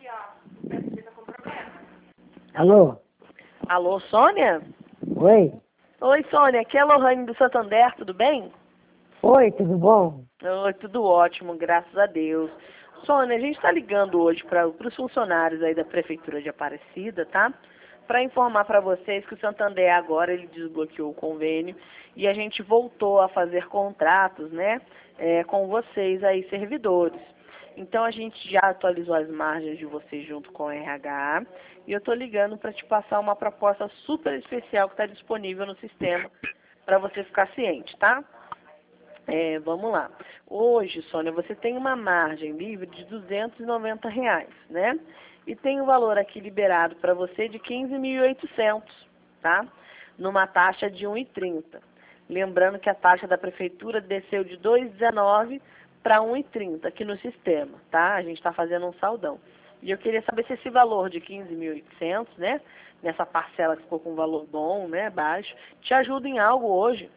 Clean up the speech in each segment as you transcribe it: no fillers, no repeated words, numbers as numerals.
Alô? Alô, Sônia? Oi? Oi, Sônia, aqui é a Lohane do Santander, tudo bem? Oi, tudo bom? Oi, tudo ótimo, graças a Deus. Sônia, a gente está ligando hoje para os funcionários aí da Prefeitura de Aparecida, tá? Para informar para vocês que o Santander agora ele desbloqueou o convênio e a gente voltou a fazer contratos, né, com vocês aí, servidores. Então a gente já atualizou as margens de vocês junto com o RH e eu estou ligando para te passar uma proposta super especial que está disponível no sistema para você ficar ciente, tá? Vamos lá. Hoje, Sônia, você tem uma margem livre de R$ 290, né? E tem um valor aqui liberado para você de 15.800, tá? Numa taxa de 1,30. Lembrando que a taxa da prefeitura desceu de 2,19 para 1,30 aqui no sistema, tá? A gente está fazendo um saldão. E eu queria saber se esse valor de 15.800, né? Nessa parcela que ficou com um valor bom, né? Baixo, te ajuda em algo hoje.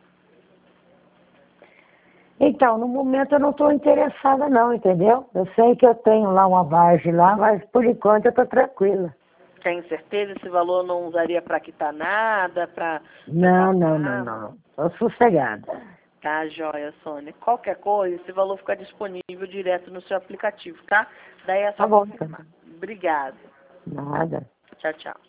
Então, no momento eu não estou interessada não, entendeu? Eu sei que eu tenho lá uma vargem lá, mas por enquanto eu estou tranquila. Tem certeza? Esse valor não usaria para quitar nada, para... Não. Estou sossegada. Tá, joia, Sônia. Qualquer coisa, esse valor fica disponível direto no seu aplicativo, tá? Daí é só Tá bom, confirmar. então. Obrigada. Nada. Tchau, tchau.